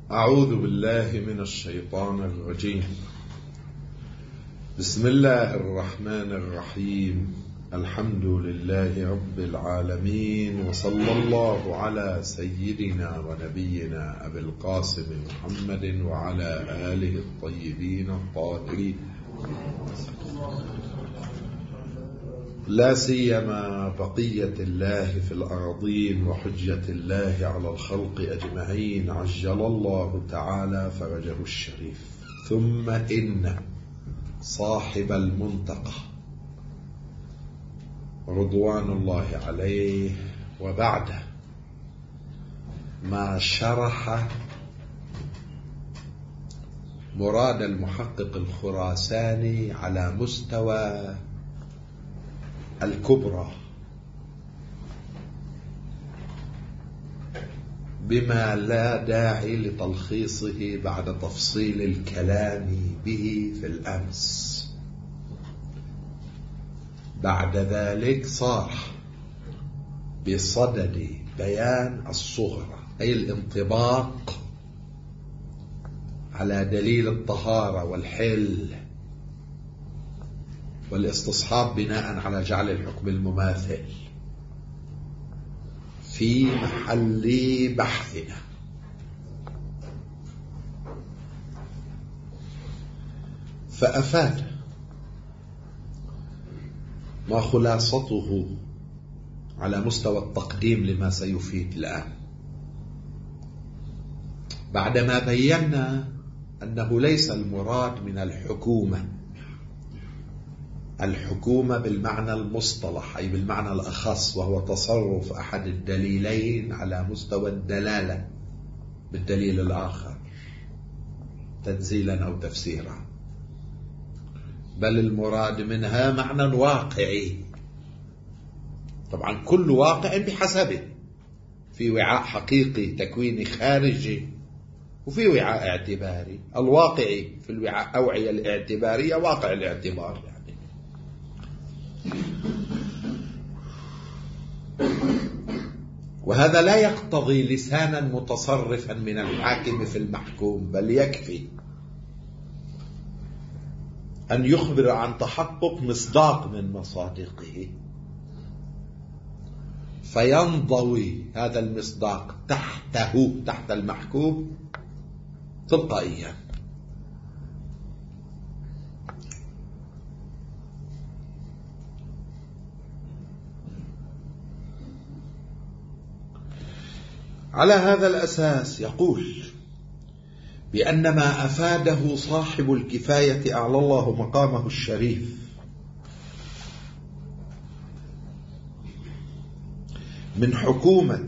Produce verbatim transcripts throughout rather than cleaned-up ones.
أعوذ بالله من الشيطان الرجيم. بسم الله الرحمن الرحيم. الحمد لله رب العالمين، وصلى الله على سيدنا ونبينا أبي القاسم محمد وعلى آله الطيبين الطاهرين، لا سيما بقية الله في الأرضين وحجة الله على الخلق أجمعين، عجل الله تعالى فرجه الشريف. ثم إن صاحب المنتقى رضوان الله عليه وبعده ما شرح مراد المحقق الخراساني على مستوى الكبرى بما لا داعي لتلخيصه بعد تفصيل الكلام به في الأمس. بعد ذلك صار بصدد بيان الصغرى، أي الانطباق على دليل الطهارة والحل والاستصحاب بناء على جعل الحكم المماثل في محل بحثنا. فأفاد ما خلاصته على مستوى التقديم لما سيفيد الآن، بعدما بينا أنه ليس المراد من الحكومة الحكومة بالمعنى المصطلح، أي بالمعنى الأخص، وهو تصرف أحد الدليلين على مستوى الدلالة بالدليل الآخر تنزيلا أو تفسيرا، بل المراد منها معنى واقعي. طبعا كل واقع بحسبه، في وعاء حقيقي تكويني خارجي وفي وعاء اعتباري. الواقعي في الوعاء الأوعية الاعتبارية واقع الاعتبار يعني. وهذا لا يقتضي لسانا متصرفا من الحاكم في المحكوم، بل يكفي أن يخبر عن تحقق مصداق من مصادقه، فينضوي هذا المصداق تحته تحت المحكوم تلقائيا. على هذا الأساس يقول بأن ما أفاده صاحب الكفاية أعلى الله مقامه الشريف من حكومة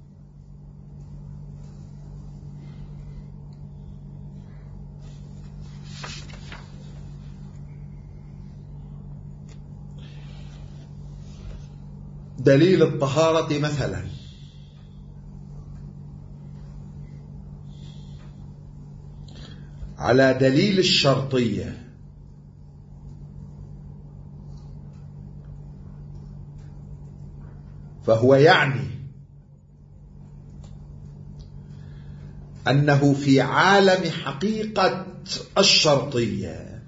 دليل الطهارة مثلا على دليل الشرطية، فهو يعني أنه في عالم حقيقة الشرطية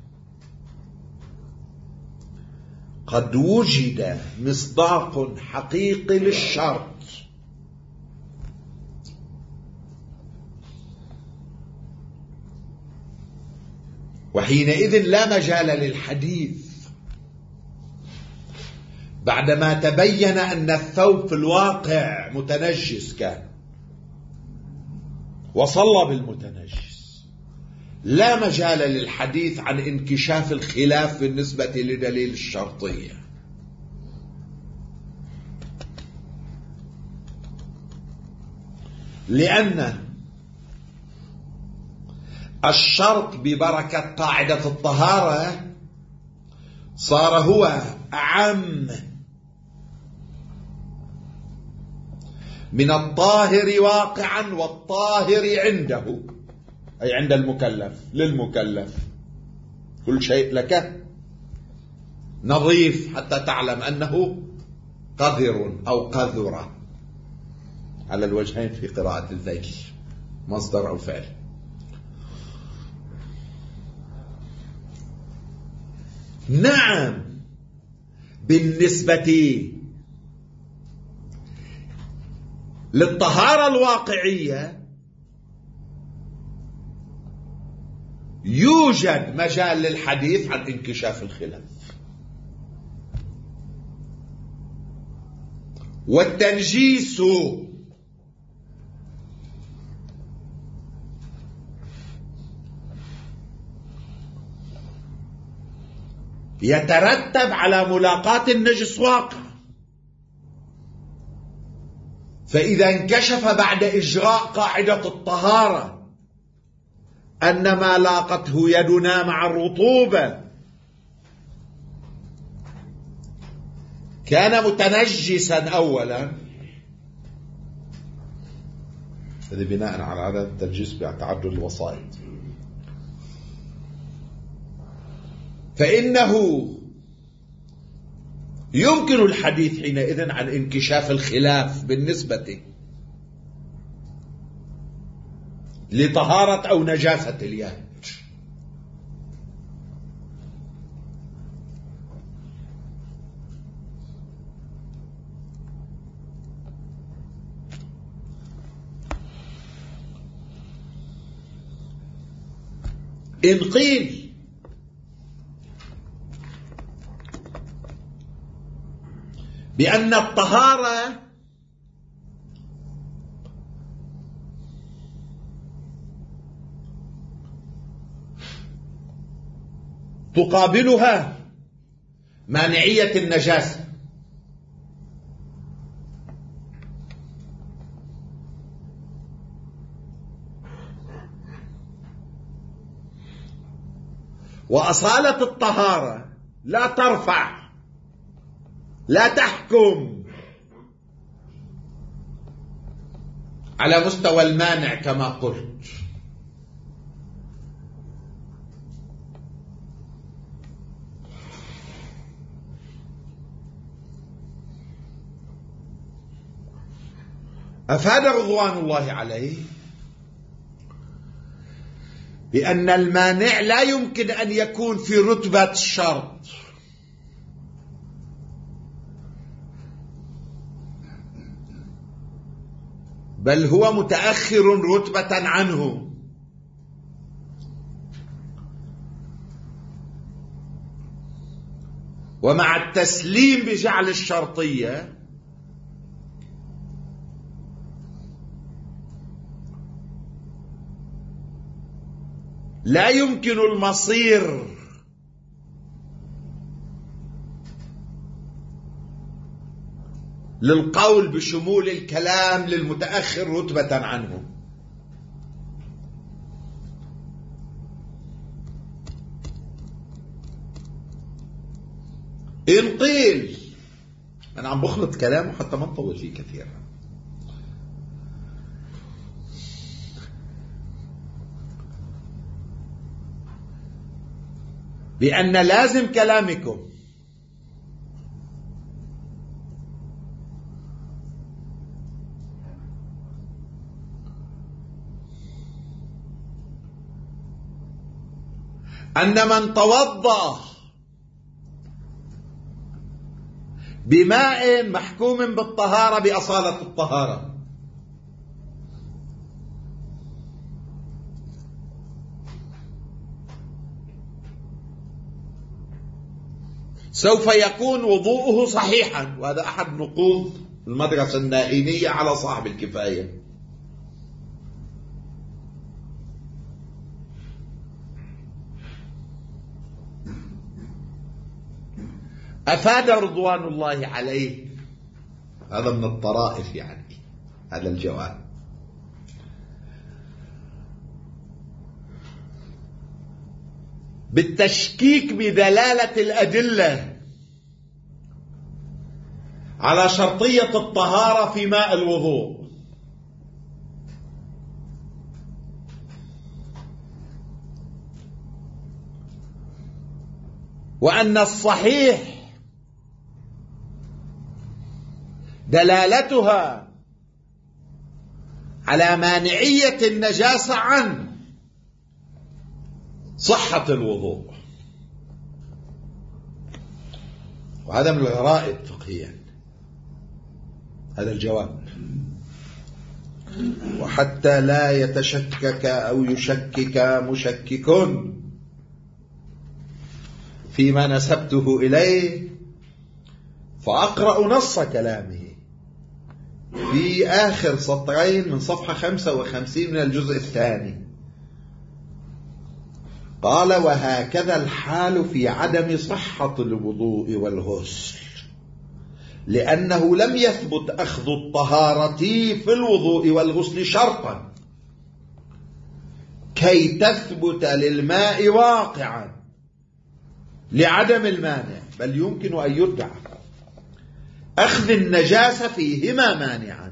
قد وجد مصداق حقيقي للشرط، وحينئذ لا مجال للحديث بعدما تبين أن الثوب في الواقع متنجس كان وصلى بالمتنجس، لا مجال للحديث عن انكشاف الخلاف بالنسبة لدليل الشرطية، لأن الشرط ببركة قاعدة الطهارة صار هو أعم من الطاهر واقعا والطاهر عنده، أي عند المكلف للمكلف. كل شيء لك نظيف حتى تعلم أنه قذر أو قذرة على الوجهين في قراءة الذيل. مصدر أو فعل. نعم، بالنسبة للطهارة الواقعية يوجد مجال للحديث عن انكشاف الخلاف، والتنجيس يترتب على ملاقاة النجس واقع. فإذا انكشف بعد إجراء قاعدة الطهارة أن ما لاقته يدنا مع الرطوبة كان متنجسا أولا، هذا بناء على هذا التنجيس بتعدد الوسائط، فإنه يمكن الحديث حينئذ عن انكشاف الخلاف بالنسبة لطهارة أو نجاسة اليد. إن قيل بأن الطهارة تقابلها مانعية النجاسة، وأصالة الطهارة لا ترفع لا تحكم على مستوى المانع كما قلت. أفاد رضوان الله عليه بأن المانع لا يمكن أن يكون في رتبة الشرط، بل هو متأخر رتبة عنه، ومع التسليم بجعل الشرطية لا يمكن المصير للقول بشمول الكلام للمتأخر رتبة عنه. إن قيل، أنا عم بخلط كلامه حتى ما نطول فيه كثيرا، بأن لازم كلامكم أن من توضأ بماء محكوم بالطهارة بأصالة الطهارة سوف يكون وضوءه صحيحا، وهذا أحد نقوض المدرسة النائينية على صاحب الكفاية. أفاد رضوان الله عليه، هذا من الطرائف يعني هذا الجواب، بالتشكيك بدلالة الأدلة على شرطية الطهارة في ماء الوضوء، وأن الصحيح دلالتها على مانعية النجاسة عن صحة الوضوء، وهذا من الغرائب فقهيا هذا الجواب. وحتى لا يتشكك أو يشكك مشكك فيما نسبته إليه، فأقرأ نص كلامه في آخر سطرين من صفحة خمسة وخمسين من الجزء الثاني. قال: وهكذا الحال في عدم صحة الوضوء والغسل، لأنه لم يثبت أخذ الطهارة في الوضوء والغسل شرطا كي تثبت للماء واقعا لعدم المانع، بل يمكن أن يدعى أخذ النجاسة فيهما مانعا،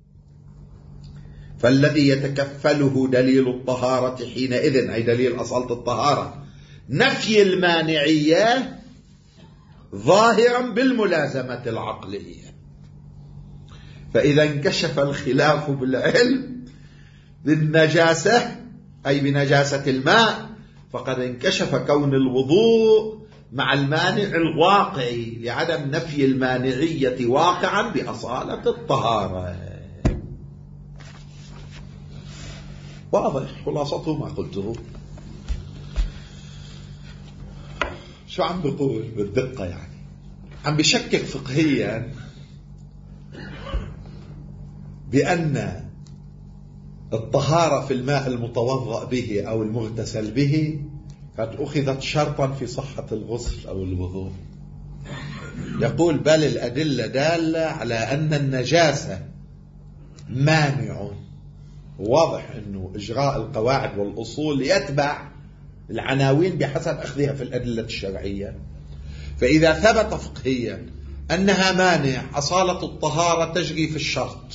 فالذي يتكفله دليل الطهارة حينئذ، أي دليل أصالة الطهارة، نفي المانعية ظاهرا بالملازمة العقلية. فإذا انكشف الخلاف بالعلم بالنجاسة أي بنجاسة الماء، فقد انكشف كون الوضوء مع المانع الواقعي لعدم نفي المانعية واقعا بأصالة الطهارة. واضح خلاصته ما قلته. شو عم بقول بالدقة؟ يعني عم بشكك فقهيا بأن الطهارة في الماء المتوضأ به أو المغتسل به قد أخذت شرطا في صحة الغسل أو الوضوء. يقول: بل الأدلة دالة على أن النجاسة مانع. واضح أنه إجراء القواعد والأصول يتبع العناوين بحسب أخذها في الأدلة الشرعية. فإذا ثبت فقهيا أنها مانع، أصالة الطهارة تجري في الشرط،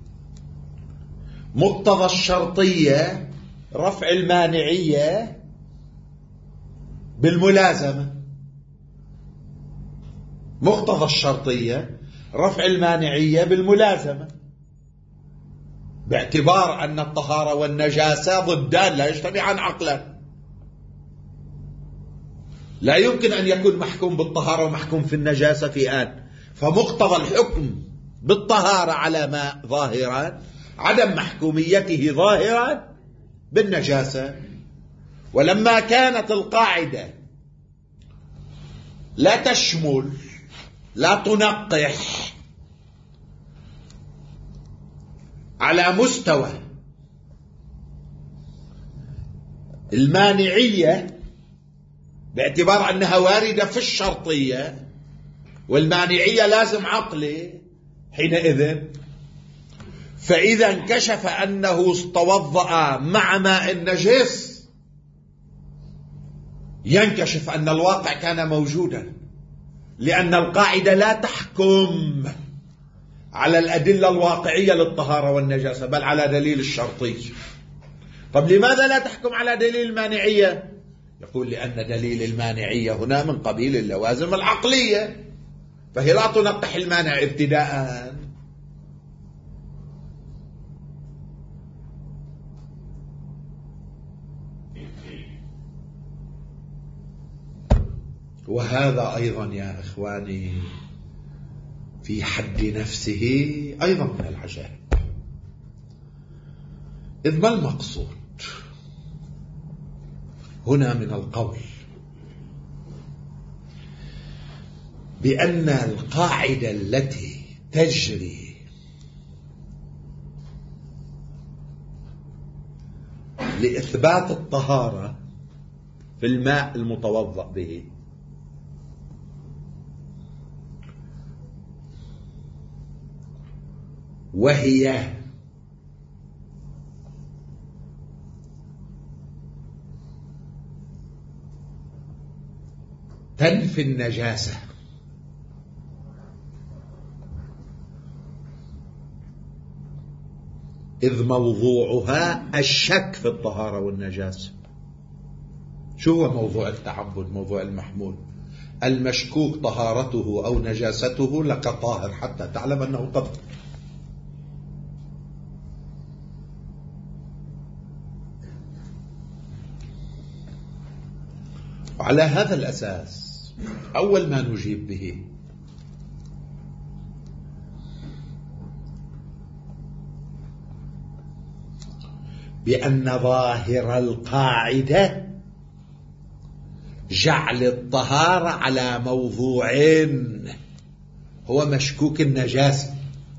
مقتضى الشرطية رفع المانعية بالملازمة، مقتضى الشرطية رفع المانعية بالملازمة، باعتبار أن الطهارة والنجاسة ضدان لا يجتمعان عقلا. لا يمكن أن يكون محكوم بالطهارة ومحكوم في النجاسة في آن، فمقتضى الحكم بالطهارة على ماء ظاهرا عدم محكوميته ظاهرا بالنجاسة. ولما كانت القاعدة لا تشمل لا تنقح على مستوى المانعية باعتبار أنها واردة في الشرطية، والمانعية لازم عقلي حينئذ، فإذا انكشف أنه توضأ مع ماء نجس ينكشف أن الواقع كان موجودا، لأن القاعدة لا تحكم على الأدلة الواقعية للطهارة والنجاسة بل على دليل الشرطي. طب لماذا لا تحكم على دليل المانعية؟ يقول: لأن دليل المانعية هنا من قبيل اللوازم العقلية، فهي لا تنقح المانع ابتداء. وهذا أيضا يا إخواني في حد نفسه أيضا من العجائب. إذ ما المقصود هنا من القول بأن القاعدة التي تجري لإثبات الطهارة في الماء المتوضأ به وهي تنفي النجاسة، إذ موضوعها الشك في الطهارة والنجاسة. شو هو موضوع التعبد؟ موضوع المحمول المشكوك طهارته أو نجاسته لك طاهر حتى تعلم أنه طهر. وعلى هذا الأساس أول ما نجيب به بأن ظاهر القاعدة جعل الطهارة على موضوعين، هو مشكوك النجاسة.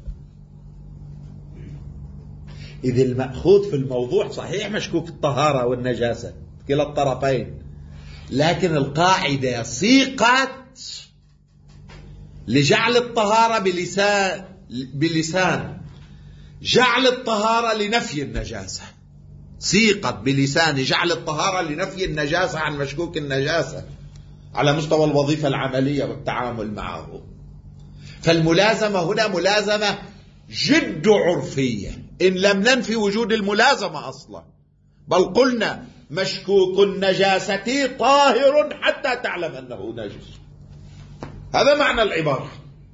إذ المأخوذ في الموضوع صحيح مشكوك الطهارة والنجاسة كلا الطرفين، لكن القاعدة صيغت لجعل الطهارة بلسان بلسان جعل الطهارة لنفي النجاسة، صيغت بلسان جعل الطهارة لنفي النجاسة عن مشكوك النجاسة على مستوى الوظيفة العملية والتعامل معه. فالملازمة هنا ملازمة جد عرفية، إن لم ننفي وجود الملازمة أصلا، بل قلنا مشكوك النجاسة طاهر حتى تعلم أنه نجس. هذا معنى العبارة،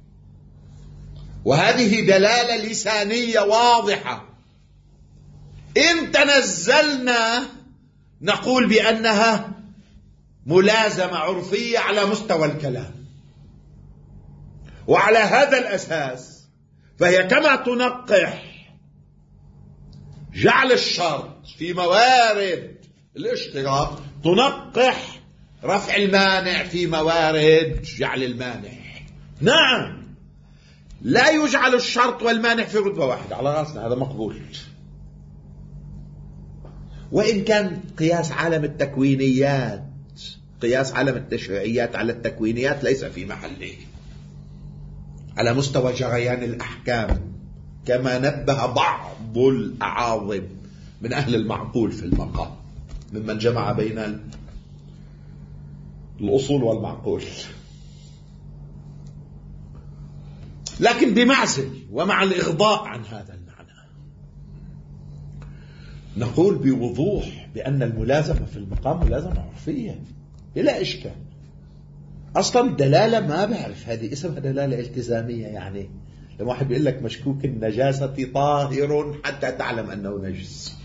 وهذه دلالة لسانية واضحة. إن تنزلنا نقول بأنها ملازمة عرفية على مستوى الكلام، وعلى هذا الأساس فهي كما تنقح جعل الشرط في موارد الاشتراط، تنقح رفع المانع في موارد جعل المانع. نعم، لا يجعل الشرط والمانع في رتبة واحدة، على رأسنا، هذا مقبول. وإن كان قياس عالم التكوينيات، قياس عالم التشريعيات على التكوينيات ليس في محله على مستوى جريان الأحكام، كما نبه بعض الأعاظم من أهل المعقول في المقام ممن جمع بين الأصول والمعقول، لكن بمعزل ومع الإغضاء عن هذا المعنى. نقول بوضوح بأن الملازمة في المقام ملازمة عرفية بلا إشكال. أصلا الدلالة ما بعرف، هذه اسمها دلالة التزامية. يعني لما واحد بيقول لك مشكوك النجاسة طاهر حتى تعلم أنه نجس،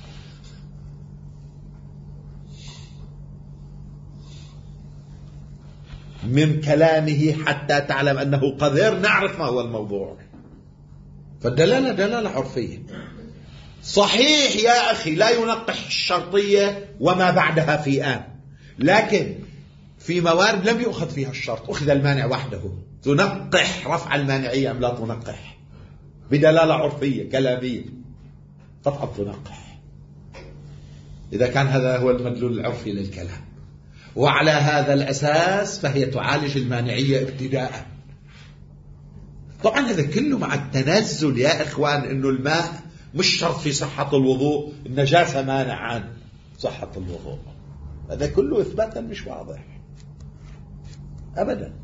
من كلامه حتى تعلم أنه قذر، نعرف ما هو الموضوع. فالدلالة دلالة عرفية. صحيح يا أخي لا ينقح الشرطية وما بعدها في آن، لكن في موارد لم يؤخذ فيها الشرط، أخذ المانع وحده، تنقح رفع المانعية أم لا تنقح؟ بدلالة عرفية كلامية قطعا تنقح، إذا كان هذا هو المدلول العرفي للكلام. وعلى هذا الأساس فهي تعالج المانعية ابتداء. طبعا هذا كله مع التنزل يا إخوان، إنه الماء مش شرط في صحة الوضوء، النجاسة مانع عن صحة الوضوء، هذا كله إثباتا مش واضح أبدا.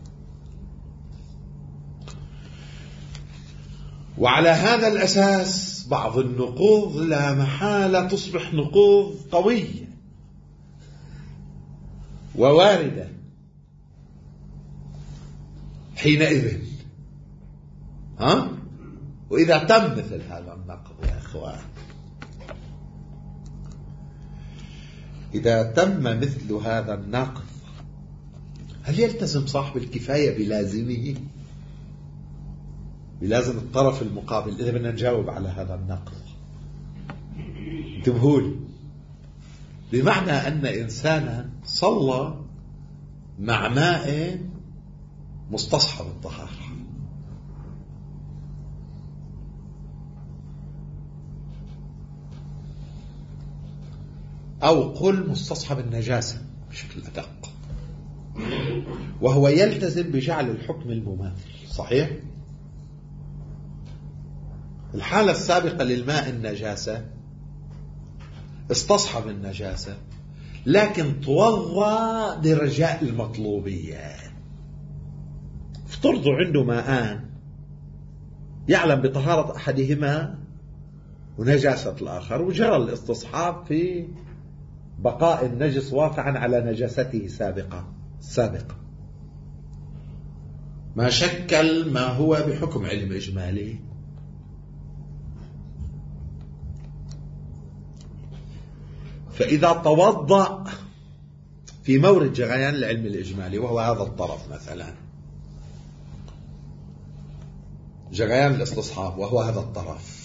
وعلى هذا الأساس بعض النقوض لا محالة تصبح نقوض قوية وواردة حينئذ. ها؟ وإذا تم مثل هذا النقض يا أخوان، إذا تم مثل هذا النقض، هل يلتزم صاحب الكفاية بلازمه، بلازم الطرف المقابل، إذا بدنا نجاوب على هذا النقض؟ انتبهوا لي، بمعنى أن إنسانا صلى مع ماء مستصحب الطهارة، أو قل مستصحب النجاسة بشكل أدق، وهو يلتزم بجعل الحكم المماثل. صحيح؟ الحالة السابقة للماء النجاسة استصحب النجاسة، لكن توضأ برجاء المطلوبية. افترضوا عنده ماءان يعلم بطهارة أحدهما ونجاسة الآخر، وجرى الاستصحاب في بقاء النجس واقعا على نجاسته سابقا سابقا ما شكل ما هو بحكم علم إجمالي. فإذا توضأ في مورد جريان العلم الإجمالي، وهو هذا الطرف مثلا، جريان الاستصحاب وهو هذا الطرف،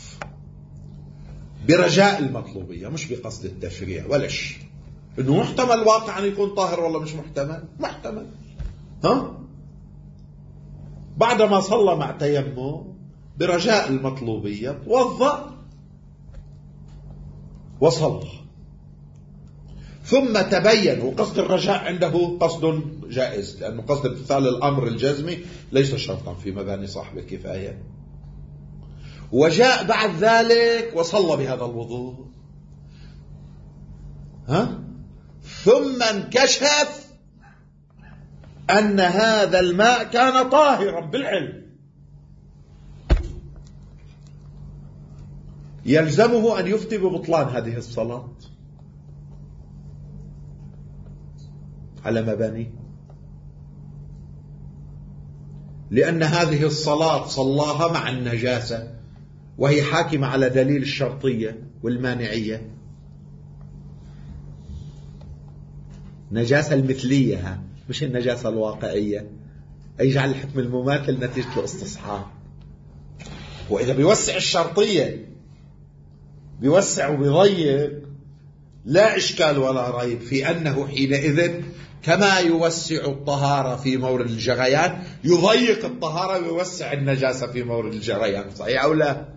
برجاء المطلوبية مش بقصد التشريع ولا شيء، انه محتمل واقعا يكون طاهر والله مش محتمل، محتمل. ها بعدما صلى مع تيمم برجاء المطلوبية توضأ وصلى، ثم تبين، وقصد الرجاء عنده قصد جائز، لأنه قصد امتثال الأمر الجزمي ليس شرطا في مباني صاحب الكفاية، وجاء بعد ذلك وصلى بهذا الوضوء، ها ثم انكشف أن هذا الماء كان طاهرا بالعلم، يلزمه أن يفتي ببطلان هذه الصلاة على مباني، لأن هذه الصلاة صلاها مع النجاسة، وهي حاكمة على دليل الشرطية والمانعية، نجاسة المثلية مش النجاسة الواقعية، يجعل الحكم المماثل نتيجة الاستصحاب. وإذا بيوسع الشرطية بيوسع وبيضيق، لا إشكال ولا ريب في أنه حينئذ كما يوسع الطهارة في مورد الجريان يضيق الطهارة ويوسع النجاسة في مورد الجريان، صحيح أو لا؟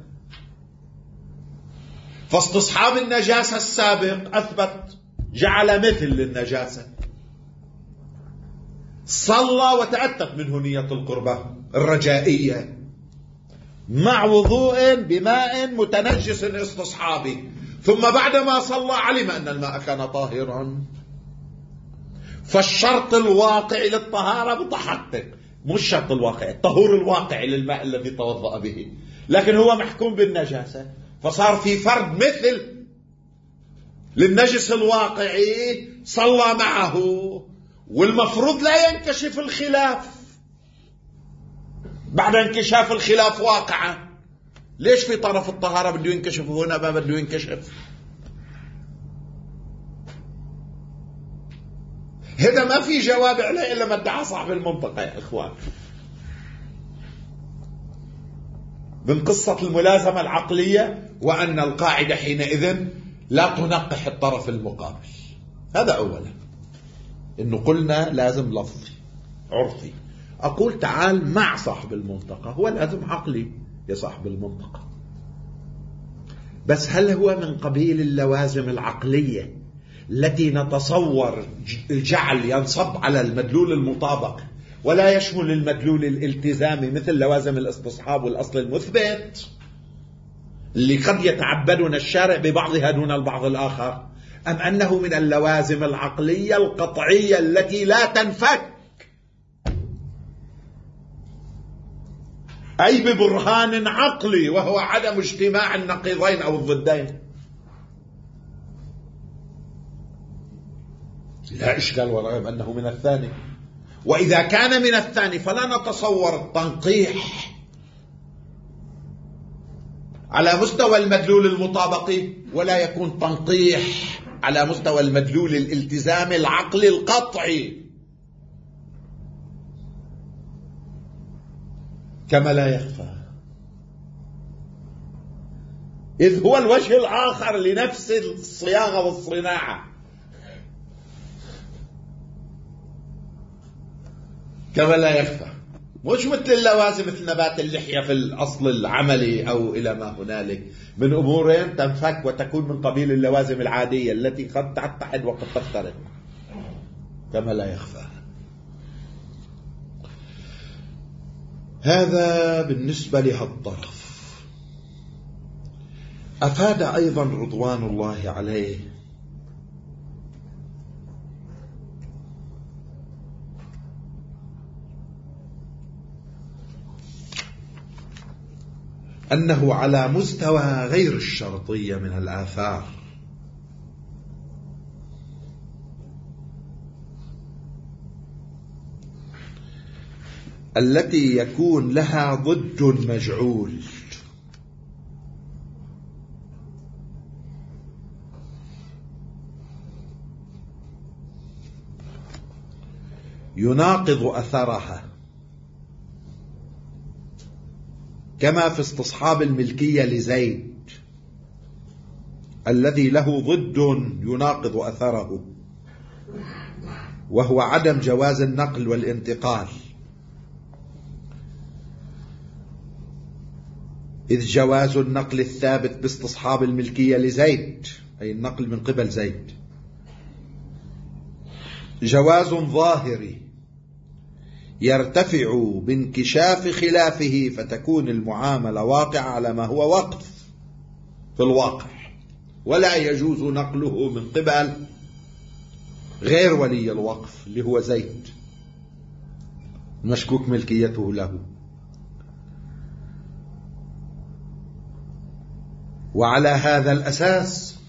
فاستصحاب النجاسة السابق أثبت جعل مثل للنجاسة، صلى وتأتت منه نية القربة الرجائية مع وضوء بماء متنجس استصحابي، ثم بعدما صلى علم أن الماء كان طاهرا، فالشرط الواقعي للطهارة متحقق، مش الشرط الواقعي، الطهور الواقعي للماء الذي توضأ به، لكن هو محكوم بالنجاسة، فصار في فرد مثل للنجس الواقعي صلى معه، والمفروض لا ينكشف الخلاف بعد انكشاف الخلاف واقعا. ليش في طرف الطهارة بده ينكشف وهنا ما بده ينكشف؟ هذا ما في جواب عليه إلا ما ادعى صاحب المنطقة يا إخوان، من قصة الملازمة العقلية، وأن القاعدة حينئذ لا تنقح الطرف المقابل. هذا أولا، إنه قلنا لازم لفظي عرفي، أقول تعال مع صاحب المنطقة، هو لازم عقلي يا صاحب المنطقة، بس هل هو من قبيل اللوازم العقلية التي نتصور جعل ينصب على المدلول المطابق ولا يشمل المدلول الالتزامي مثل لوازم الاستصحاب والأصل المثبت اللي قد يتعبدنا الشارع ببعضها دون البعض الآخر، أم أنه من اللوازم العقلية القطعية التي لا تنفك، أي ببرهان عقلي وهو عدم اجتماع النقيضين أو الضدين؟ لا إشكال ولا ريب أنه من الثاني، وإذا كان من الثاني فلا نتصور التنقيح على مستوى المدلول المطابقي، ولا يكون تنقيح على مستوى المدلول الالتزامي العقلي القطعي، كما لا يخفى، إذ هو الوجه الآخر لنفس الصياغة والصناعة، كما لا يخفى، مش مثل اللوازم مثل نبات اللحية في الأصل العملي أو إلى ما هنالك من أمور تنفك وتكون من قبيل اللوازم العادية التي قد تتحد وقد تفترق، كما لا يخفى. هذا بالنسبة لهالطرف. أفاد أيضا رضوان الله عليه أنه على مستوى غير الشرطية من الآثار التي يكون لها ضد مجعول، يناقض أثرها، كما في استصحاب الملكية لزيد الذي له ضد يناقض أثره، وهو عدم جواز النقل والانتقال، إذ جواز النقل الثابت باستصحاب الملكية لزيد، أي النقل من قبل زيد، جواز ظاهري يرتفع بانكشاف خلافه، فتكون المعاملة واقعة على ما هو وقف في الواقع، ولا يجوز نقله من قبل غير ولي الوقف اللي هو زيد مشكوك ملكيته له. وعلى هذا الأساس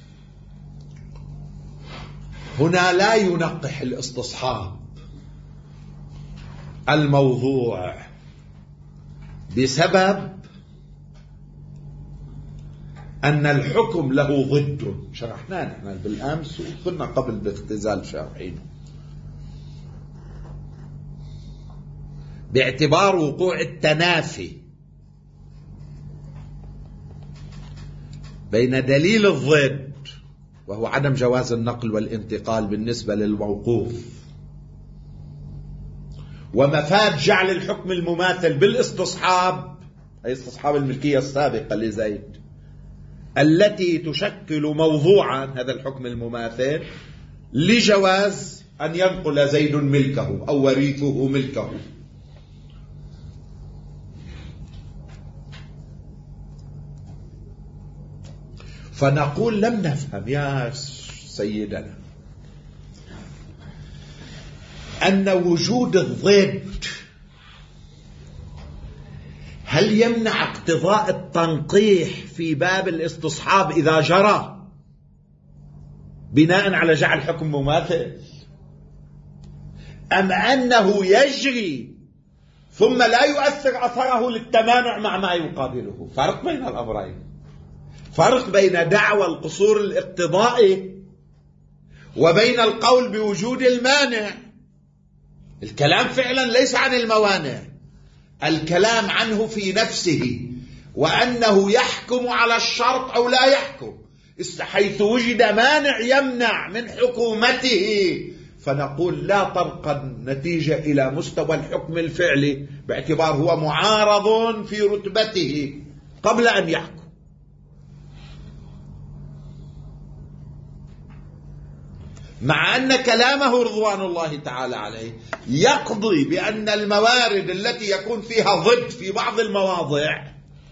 هنا لا ينقح الاستصحاب الموضوع بسبب أن الحكم له ضد، شرحناه نحن بالأمس وكنا قبل باختزال شارحينه، باعتبار وقوع التنافي بين دليل الضد وهو عدم جواز النقل والانتقال بالنسبة للموقوف، ومفاد جعل الحكم المماثل بالاستصحاب، أي استصحاب الملكية السابقة لزيد التي تشكل موضوعا هذا الحكم المماثل لجواز أن ينقل زيد ملكه أو وريثه ملكه. فنقول لم نفهم يا سيدنا أن وجود الضد هل يمنع اقتضاء التنقيح في باب الاستصحاب إذا جرى بناء على جعل حكم مماثل، أم أنه يجري ثم لا يؤثر أثره للتمانع مع ما يقابله؟ فرق بين الأمرين، فرق بين دعوى القصور الاقتضائي وبين القول بوجود المانع. الكلام فعلا ليس عن الموانع، الكلام عنه في نفسه، وأنه يحكم على الشرط أو لا يحكم، حيث وجد مانع يمنع من حكومته، فنقول لا ترقى النتيجة إلى مستوى الحكم الفعلي باعتبار هو معارض في رتبته قبل أن يحكم. مع أن كلامه رضوان الله تعالى عليه يقضي بأن الموارد التي يكون فيها ضد في بعض المواضع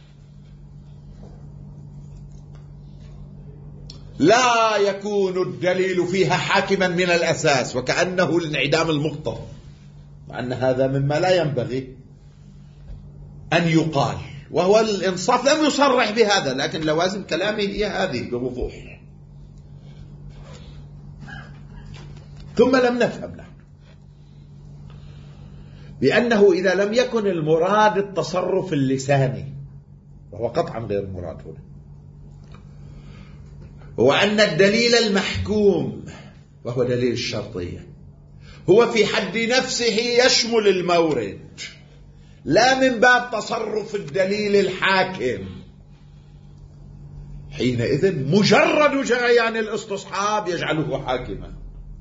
لا يكون الدليل فيها حاكما من الأساس، وكأنه الانعدام المقتضى، مع أن هذا مما لا ينبغي أن يقال، وهو الإنصاف لم يصرح بهذا، لكن لوازم كلامه هي هذه بوضوح. ثم لم نفهم نحن بأنه إذا لم يكن المراد التصرف اللساني، وهو قطعا غير المراد هنا، وأن الدليل المحكوم وهو دليل الشرطية هو في حد نفسه يشمل المورد، لا من باب تصرف الدليل الحاكم، حينئذ مجرد جريان الاستصحاب يجعله حاكما.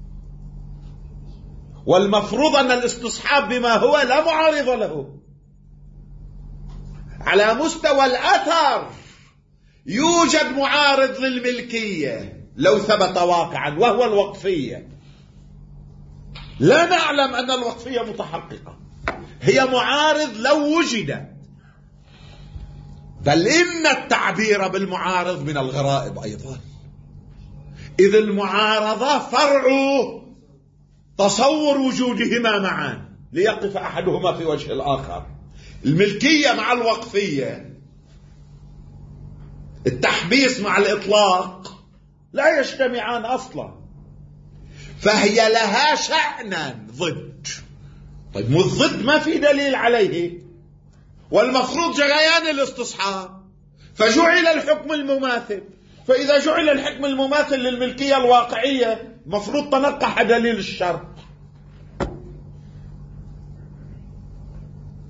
والمفروض أن الاستصحاب بما هو لا معارض له على مستوى الأثر، يوجد معارض للملكية لو ثبت واقعا وهو الوقفية، لا نعلم أن الوقفية متحققة، هي معارض لو وجد، بل إن التعبير بالمعارض من الغرائب أيضا، إذ المعارضة فرع تصور وجودهما معا ليقف أحدهما في وجه الآخر. الملكية مع الوقفية، التحبيس مع الإطلاق لا يجتمعان أصلا، فهي لها شأنا ضد. طيب مو الضد ما في دليل عليه، والمفروض جريان الاستصحاب، فجعل الحكم المماثل، فإذا جعل الحكم المماثل للملكية الواقعية مفروض تنقح دليل الشرط،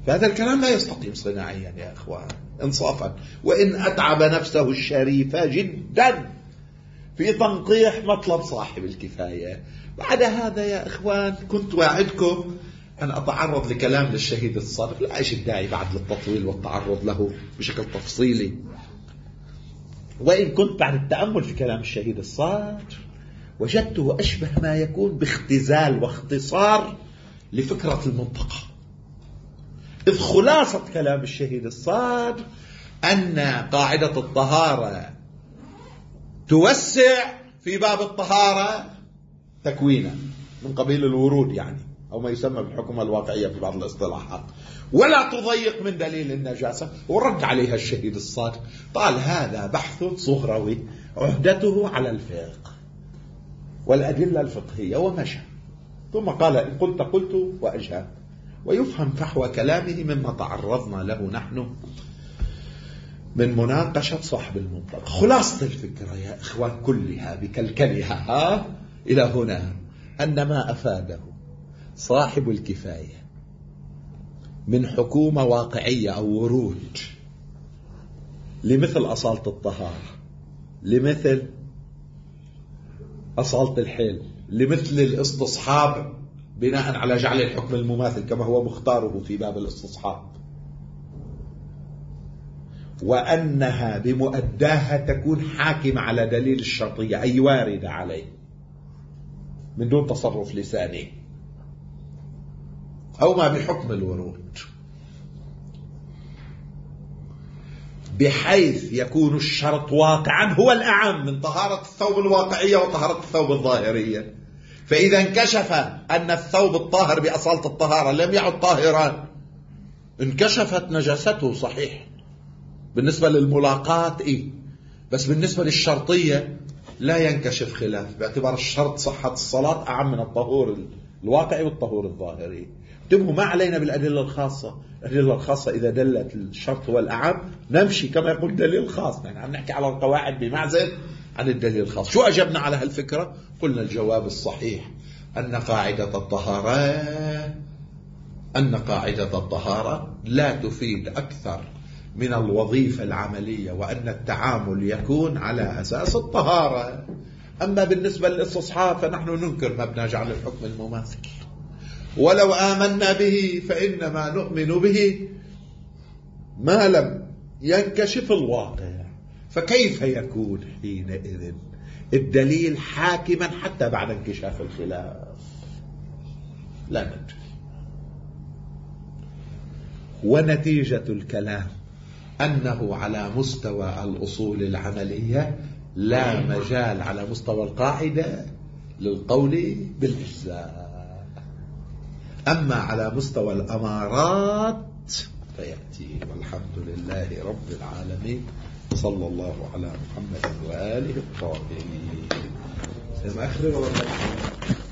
هذا الكلام لا يستقيم صناعيا يا إخوان إنصافا، وإن أتعب نفسه الشريفة جدا في تنقيح مطلب صاحب الكفاية. بعد هذا يا إخوان كنت واعدكم أن أتعرض لكلام للشهيد الصادق، لا أجد داعي بعد للتطويل والتعرض له بشكل تفصيلي، وإن كنت بعد التأمل في كلام الشهيد الصادق وجدته أشبه ما يكون باختزال واختصار لفكرة المنطقة. إذ خلاصة كلام الشهيد الصادق أن قاعدة الطهارة توسع في باب الطهارة تكوينا من قبيل الورود يعني، أو ما يسمى بالحكومة الواقعية في بعض الاصطلاحات، ولا تضيق من دليل النجاسة. ورد عليها الشهيد الصادق قال هذا بحث صغروي عهدته على الفقه والأدلة الفقهية ومشى، ثم قال إن قلت قلت وأجاب. ويفهم فحوى كلامه مما تعرضنا له نحن من مناقشة صاحب المنطق. خلاصة الفكرة يا إخوان كلها بكلكلها ها إلى هنا أن ما أفاده صاحب الكفاية من حكومة واقعية أو ورود لمثل أصالة الطهارة، لمثل أصالة الحل، لمثل الاستصحاب بناء على جعل الحكم المماثل كما هو مختاره في باب الاستصحاب، وأنها بمؤداها تكون حاكمة على دليل الشرطية أي واردة عليه من دون تصرف لساني، أو ما بحكم الورود، بحيث يكون الشرط واقعا هو الأعم من طهارة الثوب الواقعية وطهارة الثوب الظاهرية. فإذا انكشف أن الثوب الطاهر بأصالة الطهارة لم يعد طاهرا انكشفت نجاسته صحيح بالنسبة للملاقاة إيه، بس بالنسبة للشرطية لا ينكشف خلاف، باعتبار الشرط صحة الصلاة أعم من الطهور الواقعي والطهور الظاهري. انتبهوا ما علينا بالأدلة الخاصة، الأدلة الخاصة إذا دلت الشرط والأعم نمشي كما يقول دليل الخاص، يعني عم نحكي على القواعد بمعزل عن الدليل الخاص. شو أجبنا على هالفكرة؟ قلنا الجواب الصحيح أن قاعدة الطهارة أن قاعدة الطهارة لا تفيد أكثر من الوظيفة العملية، وأن التعامل يكون على أساس الطهارة. أما بالنسبة للاستصحاب فنحن ننكر مبنى جعل الحكم المماثل، ولو آمنا به فإنما نؤمن به ما لم ينكشف الواقع. فكيف يكون حينئذ الدليل حاكما حتى بعد انكشاف الخلاف؟ لا ندري. ونتيجة الكلام أنه على مستوى الأصول العملية لا مجال على مستوى القاعدة للقول بالإجزاء، أما على مستوى الأمارات فيأتي. والحمد لله رب العالمين، صلى الله على محمد وآله الطاهرين. سمع أخرج ولا